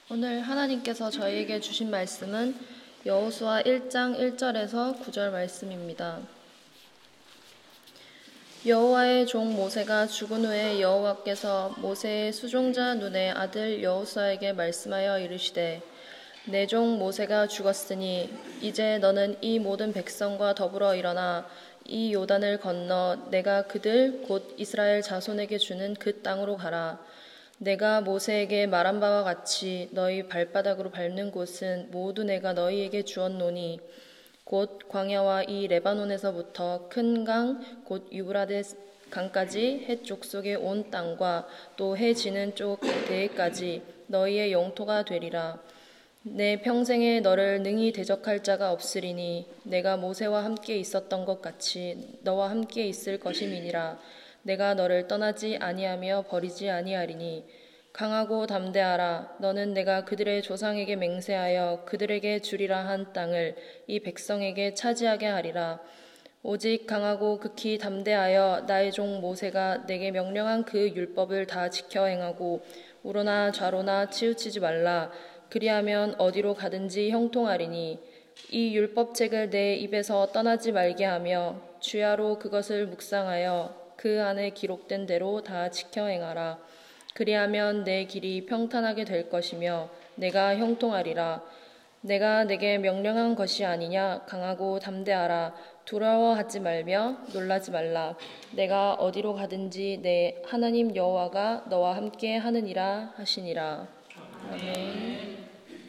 오늘 하나님께서 저희에게 주신 말씀은 여호수아 1장 1절에서 9절 말씀입니다. 여호와의 종 모세가 죽은 후에 여호와께서 모세의 수종자 눈의 아들 여호수아에게 말씀하여 이르시되 내 종 모세가 죽었으니 이제 너는 이 모든 백성과 더불어 일어나 이 요단을 건너 내가 그들 곧 이스라엘 자손에게 주는 그 땅으로 가라. 내가 모세에게 말한 바와 같이 너희 발바닥으로 밟는 곳은 모두 내가 너희에게 주었노니 곧 광야와 이 레바논에서부터 큰 강 곧 유브라데 강까지 해쪽 속의 온 땅과 또 해 지는 쪽 대해까지 너희의 영토가 되리라. 내 평생에 너를 능히 대적할 자가 없으리니 내가 모세와 함께 있었던 것 같이 너와 함께 있을 것임이니라. 내가 너를 떠나지 아니하며 버리지 아니하리니 강하고 담대하라. 너는 내가 그들의 조상에게 맹세하여 그들에게 주리라 한 땅을 이 백성에게 차지하게 하리라. 오직 강하고 극히 담대하여 나의 종 모세가 내게 명령한 그 율법을 다 지켜 행하고 우로나 좌로나 치우치지 말라. 그리하면 어디로 가든지 형통하리니 이 율법책을 내 입에서 떠나지 말게 하며 주야로 그것을 묵상하여 그 안에 기록된 대로 다 지켜 행하라. 그리하면 내 길이 평탄하게 될 것이며 내가 형통하리라. 내가 내게 명령한 것이 아니냐. 강하고 담대하라. 두려워하지 말며 놀라지 말라. 내가 어디로 가든지 내 하나님 여호와가 너와 함께 하느니라 하시니라. 아멘.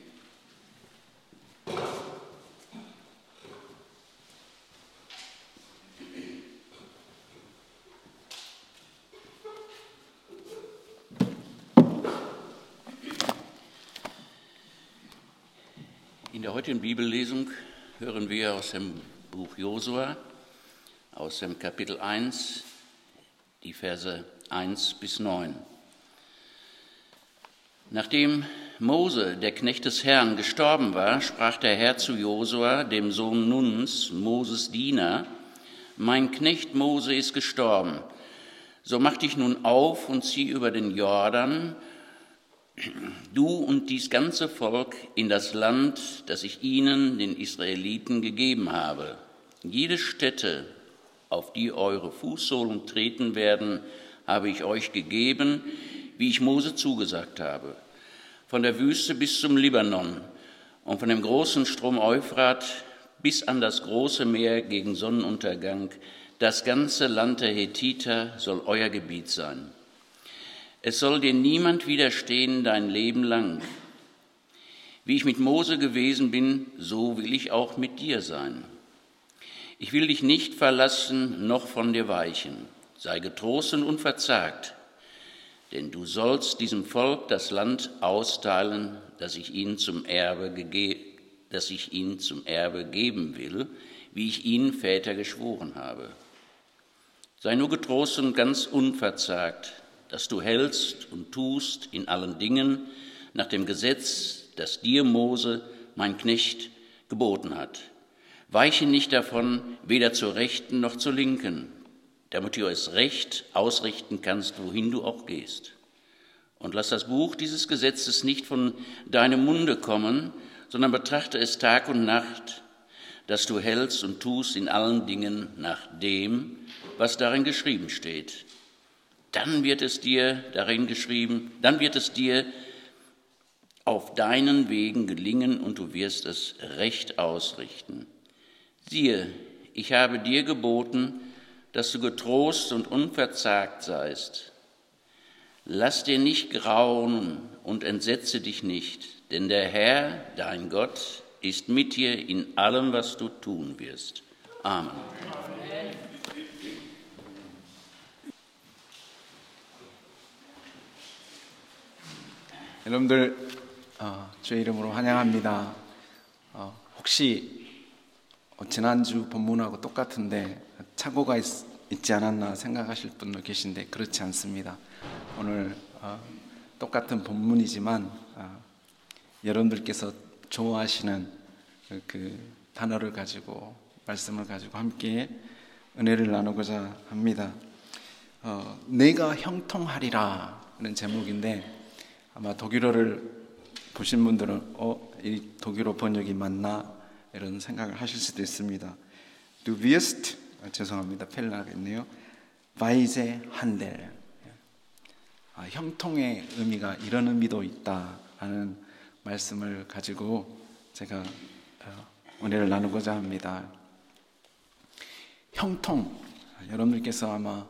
In der heutigen Bibellesung hören wir aus dem Buch Josua, aus dem Kapitel 1, die Verse 1 bis 9. Nachdem Mose, der Knecht des Herrn, gestorben war, sprach der Herr zu Josua, dem Sohn Nuns, Moses Diener: Mein Knecht Mose ist gestorben. So mach dich nun auf und zieh über den Jordan, du und dies ganze Volk, in das Land, das ich ihnen, den Israeliten, gegeben habe. Jede Stätte, auf die eure Fußsohlen treten werden, habe ich euch gegeben, wie ich Mose zugesagt habe. Von der Wüste bis zum Libanon und von dem großen Strom Euphrat bis an das große Meer gegen Sonnenuntergang, das ganze Land der Hethiter soll euer Gebiet sein. Es soll dir niemand widerstehen dein Leben lang. Wie ich mit Mose gewesen bin, so will ich auch mit dir sein. Ich will dich nicht verlassen, noch von dir weichen. Sei getrost und unverzagt, denn du sollst diesem Volk das Land austeilen, das ich ihnen zum Erbe geben will, wie ich ihnen Väter geschworen habe. Sei nur getrost und ganz unverzagt, dass du hältst und tust in allen Dingen nach dem Gesetz, das dir Mose, mein Knecht, geboten hat. Weiche nicht davon, weder zur Rechten noch zur Linken, damit du es recht ausrichten kannst, wohin du auch gehst. Und lass das Buch dieses Gesetzes nicht von deinem Munde kommen, sondern betrachte es Tag und Nacht, dass du hältst und tust in allen Dingen nach dem, was darin geschrieben steht. Dann wird es dir auf deinen Wegen gelingen und du wirst es recht ausrichten. Siehe, ich habe dir geboten, dass du getrost und unverzagt seist. Lass dir nicht grauen und entsetze dich nicht, denn der Herr, dein Gott, ist mit dir in allem, was du tun wirst. Amen. 여러분들 주의 이름으로 환영합니다. 혹시 지난주 본문하고 똑같은데 착오가 있지 않았나 생각하실 분도 계신데 그렇지 않습니다. 오늘 똑같은 본문이지만 여러분들께서 좋아하시는 그 단어를 가지고 말씀을 가지고 함께 은혜를 나누고자 합니다. 내가 형통하리라 는 제목인데 아마 독일어를 보신 분들은 이 독일어 번역이 맞나 이런 생각을 하실 수도 있습니다. Du wirst, 죄송합니다. 펠라겠네요. Weise handeln. 형통의 의미가 이런 의미도 있다라는 말씀을 가지고 제가 은혜를 나누고자 합니다. 형통, 여러분들께서 아마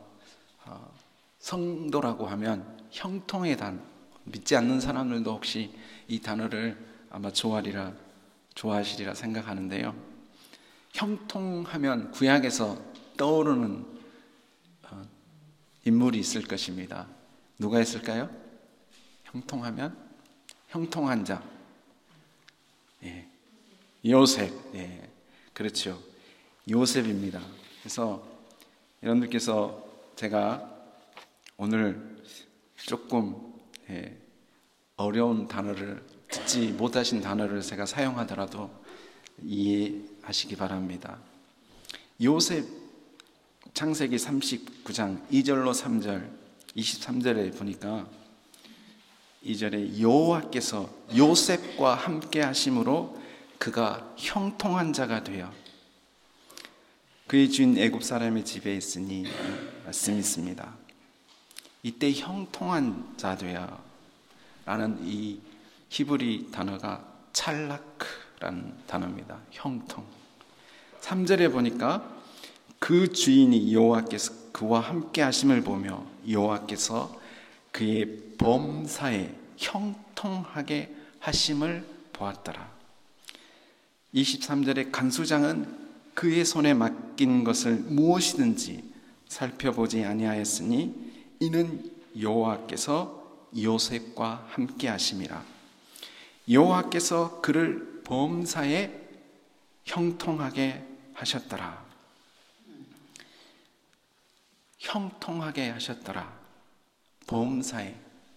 성도라고 하면 형통의 단어, 믿지 않는 사람들도 혹시 이 단어를 아마 좋아하시리라 생각하는데요. 형통하면 구약에서 떠오르는 인물이 있을 것입니다. 누가 있을까요? 형통하면 형통한 자, 요셉, 그렇죠. 요셉입니다. 그래서 여러분들께서 제가 오늘 조금 어려운 단어를 듣지 못하신 단어를 제가 사용하더라도 이해하시기 바랍니다. 요셉 창세기 39장 2절로 3절 23절에 보니까 2절에 여호와께서 요셉과 함께 하심으로 그가 형통한 자가 되어 그의 주인 애굽 사람의 집에 있으니 말씀이 있습니다. 이때 형통한 자 되어 라는 이 히브리 단어가 찰라크라는 단어입니다. 형통. 3절에 보니까 그 주인이 여호와께서 그와 함께 하심을 보며 여호와께서 그의 범사에 형통하게 하심을 보았더라. 23절에 간수장은 그의 손에 맡긴 것을 무엇이든지 살펴보지 아니하였으니 이는 여호와께서 요셉과 함께 하심이라. 여호와께서 그를 범사에 형통하게 하셨더라. 형통하게 하셨더라. 범사에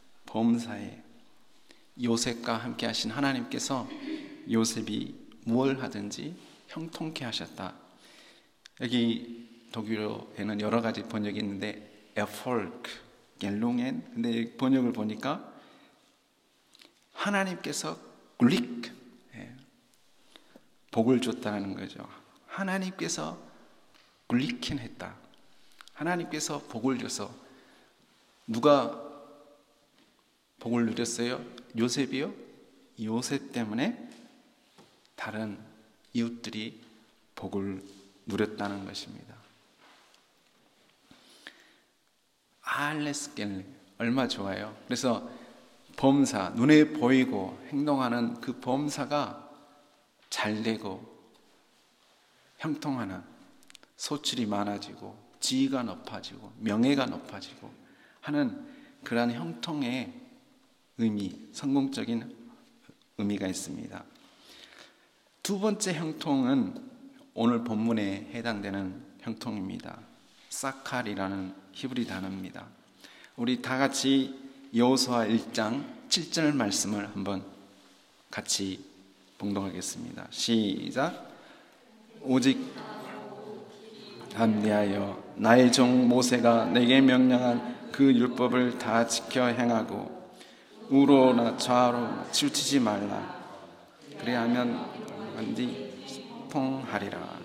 요셉과 함께 하신 하나님께서 요셉이 무엇을 하든지 형통케 하셨다. 여기 독일어에는 여러 가지 번역이 있는데 Erfolg, Gelungen, 근데 번역을 보니까 하나님께서 Glück, 복을 줬다는 거죠. 하나님께서 Glücken 했다. 하나님께서 복을 줘서 누가 복을 누렸어요? 요셉이요? 요셉 때문에 다른 이웃들이 복을 누렸다는 것입니다. 알레스겔 얼마 좋아요. 그래서 범사, 눈에 보이고 행동하는 그 범사가 잘되고 형통하는, 소출이 많아지고 지위가 높아지고 명예가 높아지고 하는 그러한 형통의 의미, 성공적인 의미가 있습니다. 두 번째 형통은 오늘 본문에 해당되는 형통입니다. 사칼이라는 히브리 단어입니다. 우리 다 같이 여호수아 1장 7절 말씀을 한번 같이 봉독하겠습니다. 시작. 오직 담대하여 나의 종 모세가 내게 명령한 그 율법을 다 지켜 행하고 우로나 좌로나 치우치지 말라. 그래야면 완전히 통하리라.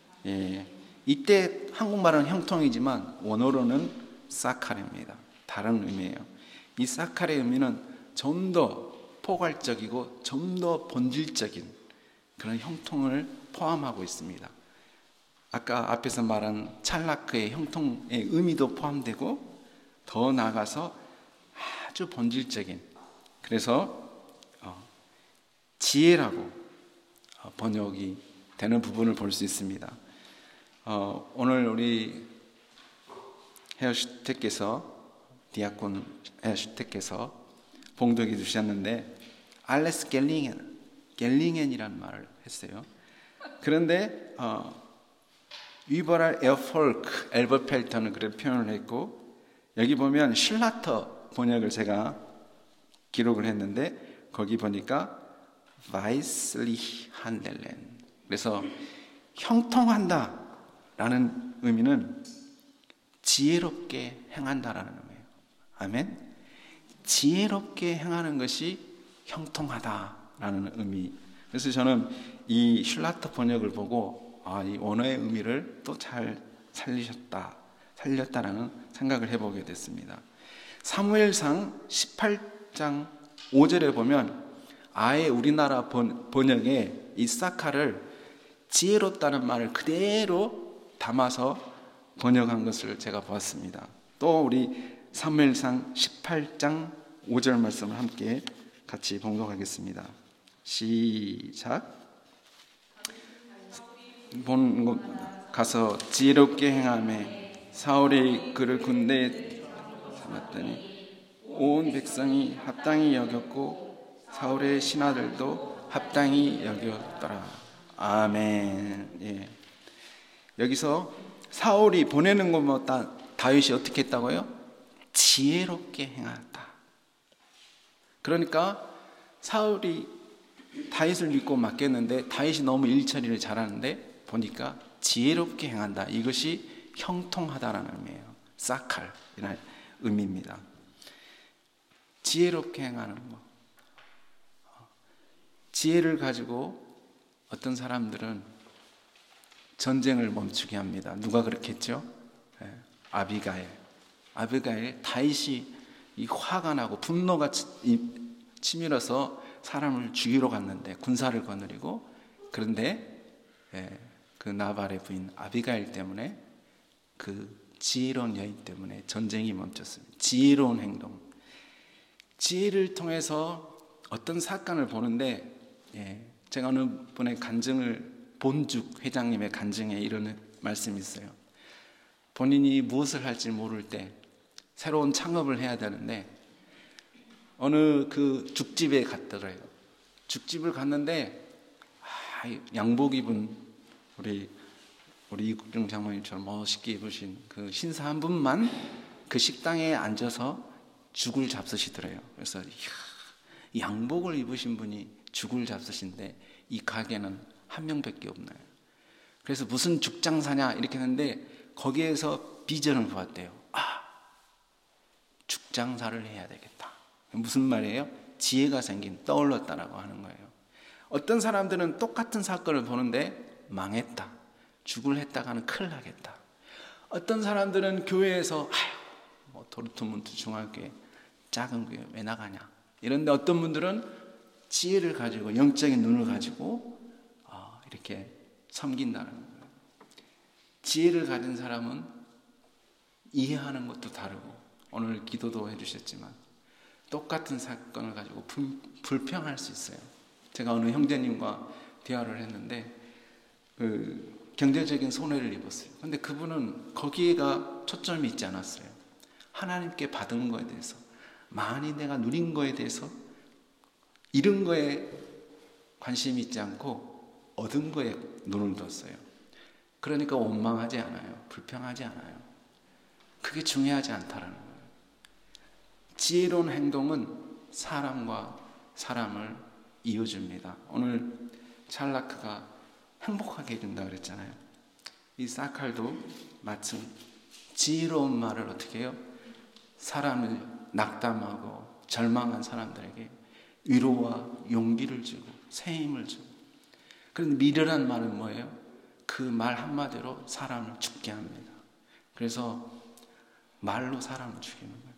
이때 한국말은 형통이지만 원어로는 사칼입니다. 다른 의미예요. 이 사칼의 의미는 좀 더 포괄적이고 좀 더 본질적인 그런 형통을 포함하고 있습니다. 아까 앞에서 말한 찰라크의 형통의 의미도 포함되고 더 나아가서 아주 본질적인, 그래서 지혜라고 번역이 되는 부분을 볼 수 있습니다. 오늘 우리 헤어슈택께서, 디아콘 헤어슈택께서 봉독해 주셨는데 알레스 겔링엔이라는 말을 했어요. 그런데 위버랄 에어폴크 엘버펠터는 그런 표현을 했고, 여기 보면 슐라터 번역을 제가 기록을 했는데 거기 보니까 바이슬리 한델렌, 그래서 형통한다 라는 의미는 지혜롭게 행한다라는 의미예요. 아멘. 지혜롭게 행하는 것이 형통하다라는 의미. 그래서 저는 이 슐라트 번역을 보고 이 원어의 의미를 또 잘 살렸다라는 생각을 해보게 됐습니다. 사무엘상 18장 5절에 보면 아예 우리나라 번역에 이 사카를 지혜롭다는 말을 그대로 담아서 번역한 것을 제가 보았습니다. 또 우리 사무엘상 18장 5절 말씀을 함께 같이 봉독하겠습니다. 시작. 가서 지혜롭게 행하매 사울이 그를 군대에 삼았더니 온 백성이 합당히 여겼고 사울의 신하들도 합당히 여겼더라. 아멘. 예. 여기서 사울이 보내는 것보다 다윗이 어떻게 했다고요? 지혜롭게 행하였다. 그러니까 사울이 다윗을 믿고 맡겼는데 다윗이 너무 일처리를 잘하는데 보니까 지혜롭게 행한다. 이것이 형통하다라는 의미예요. 사칼 이런 의미입니다. 지혜롭게 행하는 것. 지혜를 가지고 어떤 사람들은 전쟁을 멈추게 합니다. 누가 그렇게 했죠? 아비가일. 다윗이 이 화가 나고 분노가 치밀어서 사람을 죽이러 갔는데 군사를 거느리고 그런데 그 나발의 부인 아비가일 때문에 그 지혜로운 여인 때문에 전쟁이 멈췄습니다. 지혜로운 행동. 지혜를 통해서 어떤 사건을 보는데 제가 어느 분의 간증을 본죽 회장님의 간증에 이런 말씀이 있어요. 본인이 무엇을 할지 모를 때 새로운 창업을 해야 되는데 어느 그 죽집에 갔더래요. 죽집을 갔는데 양복 입은 우리 이국중 장모님처럼 멋있게 입으신 그 신사 한 분만 그 식당에 앉아서 죽을 잡수시더래요. 그래서 양복을 입으신 분이 죽을 잡수신데 이 가게는 한 명밖에 없나요? 그래서 무슨 죽장사냐 이렇게 했는데 거기에서 비전을 보았대요. 죽장사를 해야 되겠다. 무슨 말이에요? 지혜가 떠올랐다라고 하는 거예요. 어떤 사람들은 똑같은 사건을 보는데 망했다. 죽을 했다가는 큰일 나겠다. 어떤 사람들은 교회에서 도르트문트 중학교에 작은 교회 왜 나가냐. 이런데 어떤 분들은 지혜를 가지고 영적인 눈을 가지고 이렇게 섬긴다는 거예요. 지혜를 가진 사람은 이해하는 것도 다르고 오늘 기도도 해주셨지만 똑같은 사건을 가지고 불평할 수 있어요. 제가 어느 형제님과 대화를 했는데 경제적인 손해를 입었어요. 그런데 그분은 거기에가 초점이 있지 않았어요. 하나님께 받은 거에 대해서 많이 내가 누린 거에 대해서 잃은 거에 관심이 있지 않고 얻은 거에 눈을 뒀어요. 그러니까 원망하지 않아요. 불평하지 않아요. 그게 중요하지 않다라는 거예요. 지혜로운 행동은 사람과 사람을 이어줍니다. 오늘 찰라크가 행복하게 해준다 그랬잖아요. 이 사칼도 마침 지혜로운 말을 어떻게 해요? 사람을 낙담하고 절망한 사람들에게 위로와 용기를 주고 새 힘을 주고. 그런데 미련한 말은 뭐예요? 그 말 한마디로 사람을 죽게 합니다. 그래서 말로 사람을 죽이는 거예요.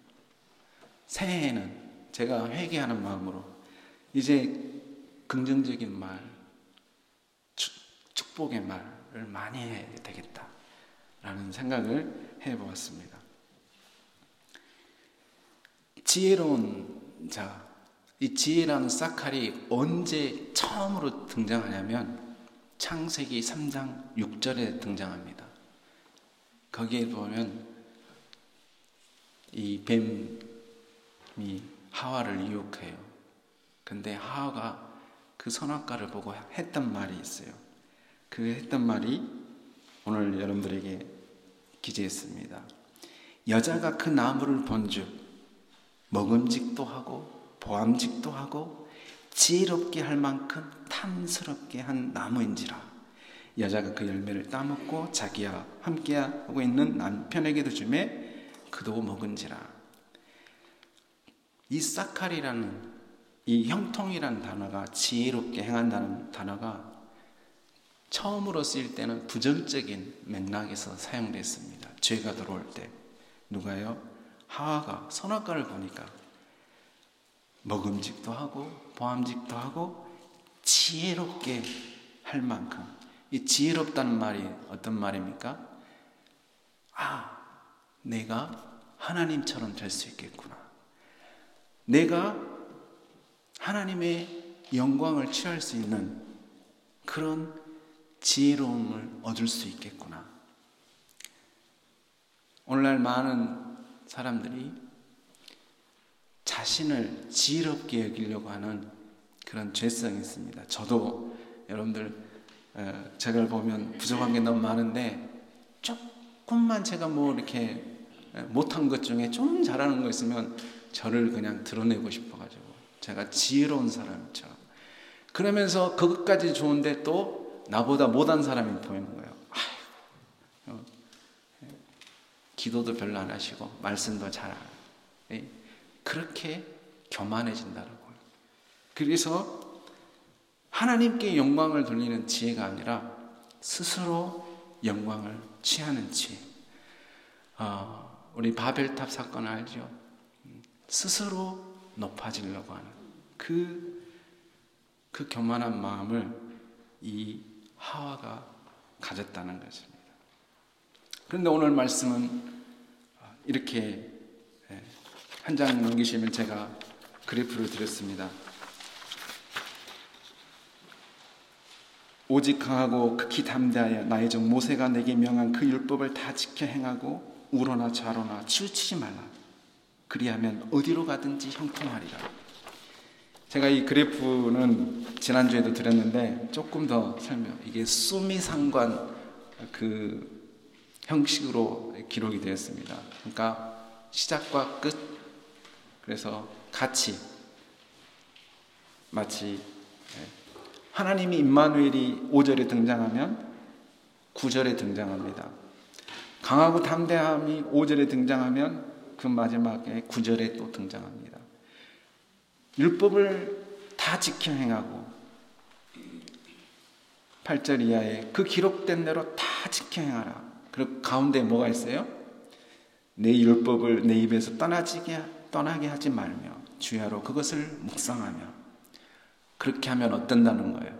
새해에는 제가 회개하는 마음으로 이제 긍정적인 말, 축복의 말을 많이 해야 되겠다라는 생각을 해보았습니다. 지혜로운 자, 이 지혜라는 사칼이 언제 처음으로 등장하냐면 창세기 3장 6절에 등장합니다. 거기에 보면 이 뱀이 하와를 유혹해요. 근데 하와가 그 선악과를 보고 했던 말이 있어요. 그 했던 말이 오늘 여러분들에게 기재했습니다. 여자가 그 나무를 본즉 먹음직도 하고 보암직도 하고 지혜롭게 할 만큼 탐스럽게 한 나무인지라. 여자가 그 열매를 따먹고 자기와 함께하고 있는 남편에게도 주매 그도 먹은지라. 이 사칼이라는 이 형통이라는 단어가, 지혜롭게 행한다는 단어가 처음으로 쓰일 때는 부정적인 맥락에서 사용됐습니다. 죄가 들어올 때 누가요? 하와가 선악과를 보니까 먹음직도 하고 보암직도 하고 지혜롭게 할 만큼, 이 지혜롭다는 말이 어떤 말입니까? 아, 내가 하나님처럼 될 수 있겠구나. 내가 하나님의 영광을 취할 수 있는 그런 지혜로움을 얻을 수 있겠구나. 오늘날 많은 사람들이 자신을 지혜롭게 여기려고 하는 그런 죄성이 있습니다. 저도 여러분들 제가 보면 부족한 게 너무 많은데 조금만 제가 뭐 이렇게 못한 것 중에 좀 잘하는 거 있으면 저를 그냥 드러내고 싶어가지고 제가 지혜로운 사람처럼, 그러면서 그것까지 좋은데 또 나보다 못한 사람이 보이는 거예요. 아이고, 기도도 별로 안 하시고 말씀도 잘 안 하고, 그렇게 교만해진다라고요. 그래서 하나님께 영광을 돌리는 지혜가 아니라 스스로 영광을 취하는 지혜. 우리 바벨탑 사건 알죠? 스스로 높아지려고 하는 그 교만한 마음을 이 하와가 가졌다는 것입니다. 그런데 오늘 말씀은 이렇게 한 장 넘기시면 제가 그래프를 드렸습니다. 오직 강하고 극히 담대하여 나의 종 모세가 내게 명한 그 율법을 다 지켜 행하고 우로나 좌로나 치우치지 말라. 그리하면 어디로 가든지 형통하리라. 제가 이 그래프는 지난주에도 드렸는데 조금 더 이게 수미상관 그 형식으로 기록이 되었습니다. 그러니까 시작과 끝, 그래서 같이 마치 하나님이 임마누엘이 5절에 등장하면 9절에 등장합니다. 강하고 담대함이 5절에 등장하면 그 마지막에 9절에 또 등장합니다. 율법을 다 지켜 행하고 8절 이하에 그 기록된 대로 다 지켜 행하라. 그리고 가운데 뭐가 있어요? 내 율법을 내 입에서 떠나게 하지 말며 주야로 그것을 묵상하며. 그렇게 하면 어떤다는 거예요?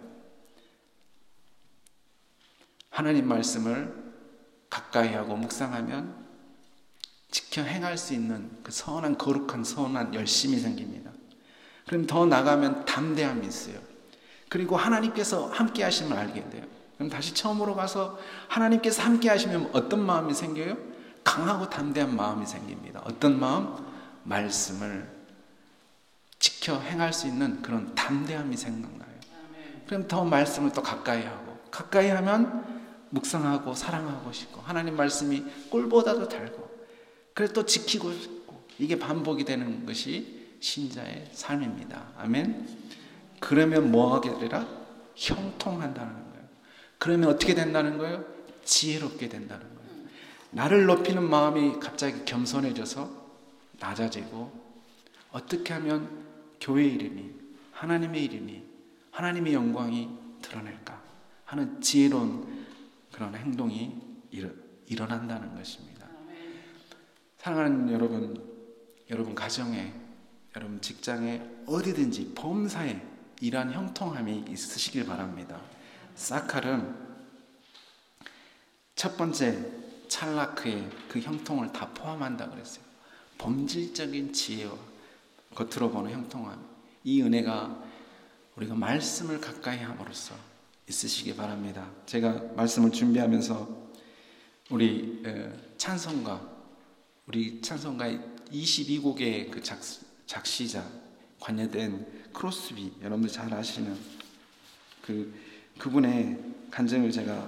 하나님 말씀을 가까이 하고 묵상하면 지켜 행할 수 있는 그 선한, 거룩한, 선한 열심이 생깁니다. 그럼 더 나가면 담대함이 있어요. 그리고 하나님께서 함께 하시면 알게 돼요. 그럼 다시 처음으로 가서 하나님께서 함께 하시면 어떤 마음이 생겨요? 강하고 담대한 마음이 생깁니다. 어떤 마음? 말씀을 지켜 행할 수 있는 그런 담대함이 생각나요. 그럼 더 말씀을 또 가까이 하고, 가까이 하면 묵상하고 사랑하고 싶고, 하나님 말씀이 꿀보다도 달고, 그래서 또 지키고 싶고, 이게 반복이 되는 것이 신자의 삶입니다. 아멘. 그러면 뭐 하게 되라? 형통한다는 거예요. 그러면 어떻게 된다는 거예요? 지혜롭게 된다는 거예요. 나를 높이는 마음이 갑자기 겸손해져서 낮아지고, 어떻게 하면 교회의 이름이, 하나님의 이름이, 하나님의 영광이 드러날까 하는 지혜로운 그런 행동이 일어난다는 것입니다. 사랑하는 여러분 가정에, 여러분 직장에, 어디든지 범사에 이러한 형통함이 있으시길 바랍니다. 사칼은 첫 번째 찰라크의 그 형통을 다 포함한다 그랬어요. 본질적인 지혜와 겉으로 보는 형통함, 이 은혜가 우리가 말씀을 가까이 함으로써 있으시기 바랍니다. 제가 말씀을 준비하면서 우리 찬송가 22곡의 그 작시자 관여된 크로스비, 여러분들 잘 아시는 그분의 간증을 제가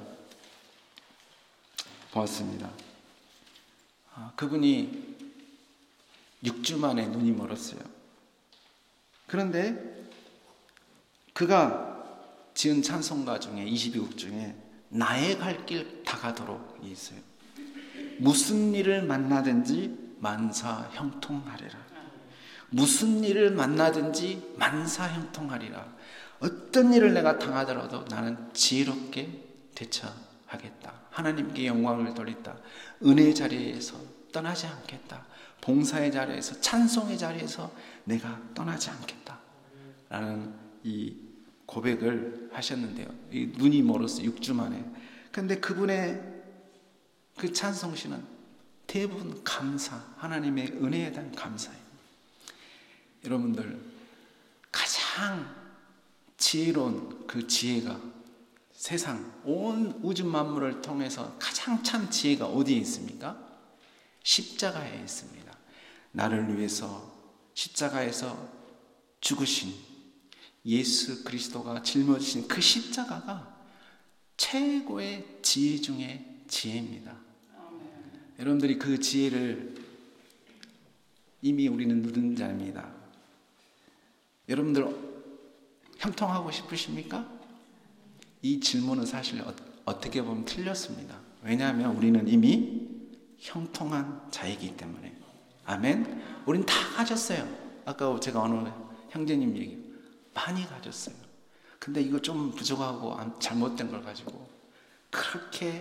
보았습니다. 그분이 6주 만에 눈이 멀었어요. 그런데 그가 지은 찬송가 중에 22곡 중에 나의 갈 길 다 가도록 있어요. 무슨 일을 만나든지 만사 형통하리라. 무슨 일을 만나든지 만사형통하리라. 어떤 일을 내가 당하더라도 나는 지혜롭게 대처하겠다. 하나님께 영광을 돌리다. 은혜의 자리에서 떠나지 않겠다. 봉사의 자리에서, 찬송의 자리에서 내가 떠나지 않겠다 라는 이 고백을 하셨는데요. 이 눈이 멀었어요. 6주 만에. 그런데 그분의 그 찬송시는 대부분 감사, 하나님의 은혜에 대한 감사예요. 여러분들, 가장 지혜로운 그 지혜가, 세상 온 우주 만물을 통해서 가장 참 지혜가 어디에 있습니까? 십자가에 있습니다. 나를 위해서 십자가에서 죽으신 예수 그리스도가 짊어지신 그 십자가가 최고의 지혜 중에 지혜입니다. 여러분들이 그 지혜를 이미 우리는 누린 자입니다. 여러분들 형통하고 싶으십니까? 이 질문은 사실 어떻게 보면 틀렸습니다. 왜냐하면 우리는 이미 형통한 자이기 때문에. 아멘. 우린 다 가졌어요. 아까 제가 어느 형제님 얘기 많이 가졌어요. 근데 이거 좀 부족하고 잘못된 걸 가지고 그렇게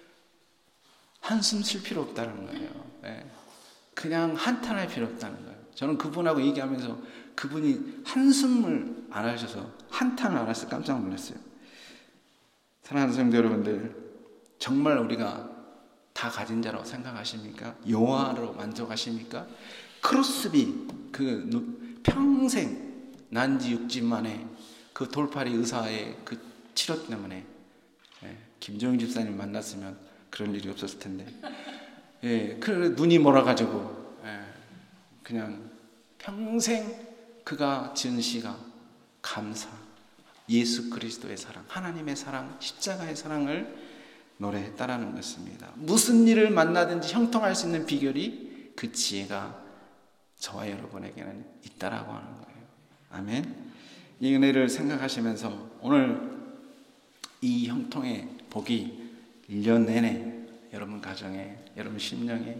한숨 쉴 필요 없다는 거예요. 네. 그냥 한탄할 필요 없다는 거예요. 저는 그분하고 얘기하면서 그분이 한숨을 안 하셔서 한탄을 안 하셔서 깜짝 놀랐어요. 사랑하는 성도 여러분들, 정말 우리가 다 가진 자라고 생각하십니까? 여호와로 만족하십니까? 크로스비, 그 평생 난지 6집 만에 그 돌팔이 의사의 그 치료 때문에, 김종인 집사님 만났으면 그런 일이 없었을 텐데, 그 눈이 멀어가지고 그냥 평생 그가 지은 시가 감사, 예수 그리스도의 사랑, 하나님의 사랑, 십자가의 사랑을 노래했다라는 것입니다. 무슨 일을 만나든지 형통할 수 있는 비결이 그 지혜가 저와 여러분에게는 있다라고 하는 거예요. 아멘. 이 은혜를 생각하시면서 오늘 이 형통의 복이 1년 내내 여러분 가정에, 여러분 심령에,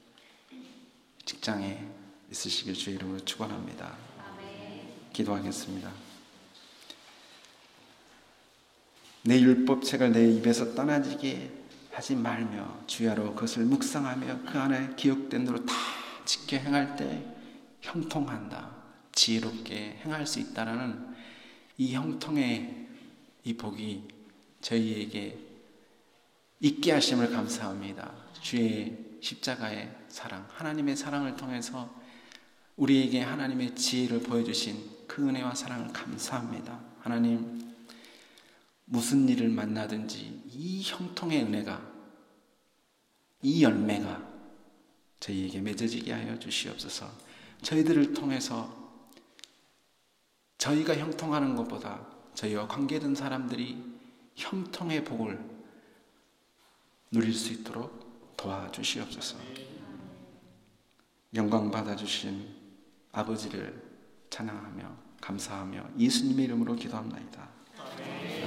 직장에 있으시길 주의 이름으로 축원합니다. 기도하겠습니다. 내 율법책을 내 입에서 떠나지게 하지 말며 주야로 그것을 묵상하며 그 안에 기록된 대로 다 지켜 행할 때 형통한다. 지혜롭게 행할 수 있다라는 이 형통의 이 복이 저희에게 있게 하심을 감사합니다. 주의 십자가의 사랑, 하나님의 사랑을 통해서 우리에게 하나님의 지혜를 보여주신 그 은혜와 사랑을 감사합니다. 하나님, 무슨 일을 만나든지 이 형통의 은혜가, 이 열매가 저희에게 맺어지게 하여 주시옵소서. 저희들을 통해서 저희가 형통하는 것보다 저희와 관계된 사람들이 형통의 복을 누릴 수 있도록 도와주시옵소서. 영광 받아주신 아버지를 찬양하며 감사하며 예수님의 이름으로 기도합니다.